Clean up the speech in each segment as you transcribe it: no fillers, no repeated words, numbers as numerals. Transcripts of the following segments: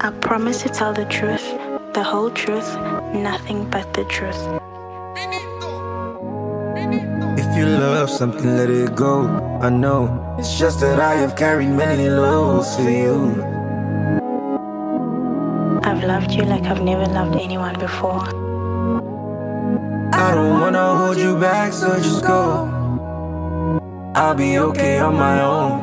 I promise to tell the truth, the whole truth, nothing but the truth. If you love something, let it go. I know it's just that I have carried many loads for you. I've loved you like I've never loved anyone before. I don't wanna hold you back, so just go. I'll be okay on my own.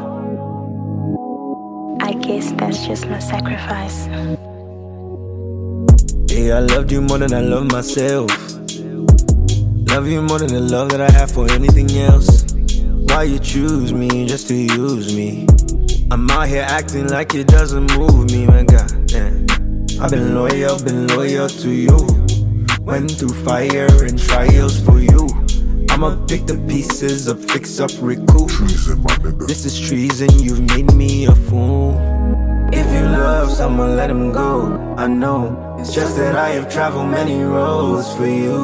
I guess that's just my sacrifice. Yeah, I loved you more than I love myself. Love you more than the love that I have for anything else. Why you choose me just to use me? I'm out here acting like it doesn't move me, my God damn. I've been loyal to you. Went through fire and trials for you. I'ma pick the pieces up, fix up, recoup. This is treason, you've made me a fool. If you love someone, let him go. I know, it's just that I have traveled many roads for you.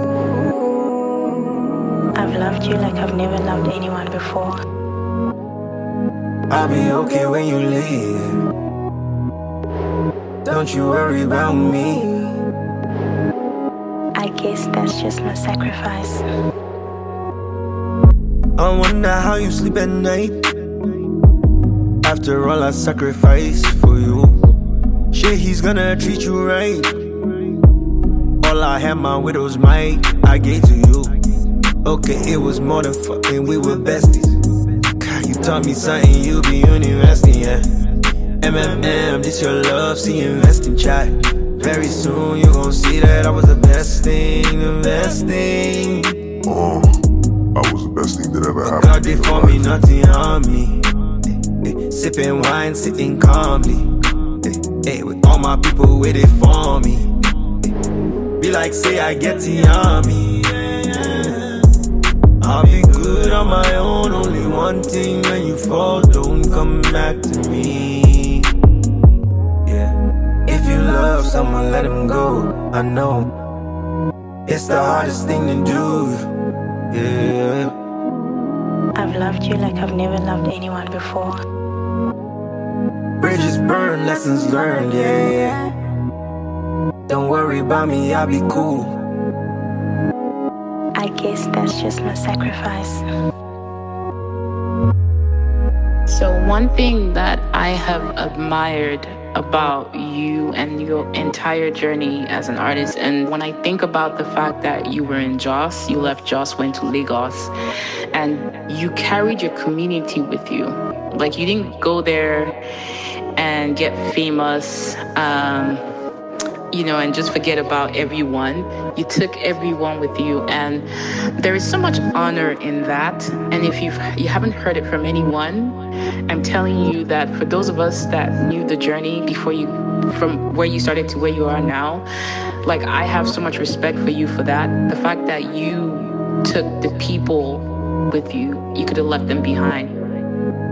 I've loved you like I've never loved anyone before. I'll be okay when you leave. Don't you worry about me. I guess that's just my sacrifice. I wonder how you sleep at night. After all I sacrificed for you. Shit, he's gonna treat you right. All I had, my widow's might, I gave to you. Okay, it was more than fucking, we were besties. God, you taught me something, you be university, yeah. This your love, see investing, chat. Very soon you gon' see that I was the best thing, the best thing. I was the best thing that ever happened. God did for me, nothing on me. Sipping wine, sitting calmly. With all my people waiting for me. Be like, say I get the army. I'll be good on my own. Only one thing, when you fall, don't come back to me. Yeah. If you love someone, let him go. I know it's the hardest thing to do. Yeah. I've loved you like I've never loved anyone before. Bridges burn, lessons learned, yeah. Don't worry about me, I'll be cool. I guess that's just my sacrifice. So one thing that I have admired about you and your entire journey as an artist, and when I think about the fact that you were in Jos, you left Jos, went to Lagos, and you carried your community with you. Like, you didn't go there and get famous, and just forget about everyone. You took everyone with you, and there is so much honor in that. And if you haven't heard it from anyone, I'm telling you that for those of us that knew the journey before you, from where you started to where you are now, like, I have so much respect for you for that. The fact that you took the people with you, you could have left them behind.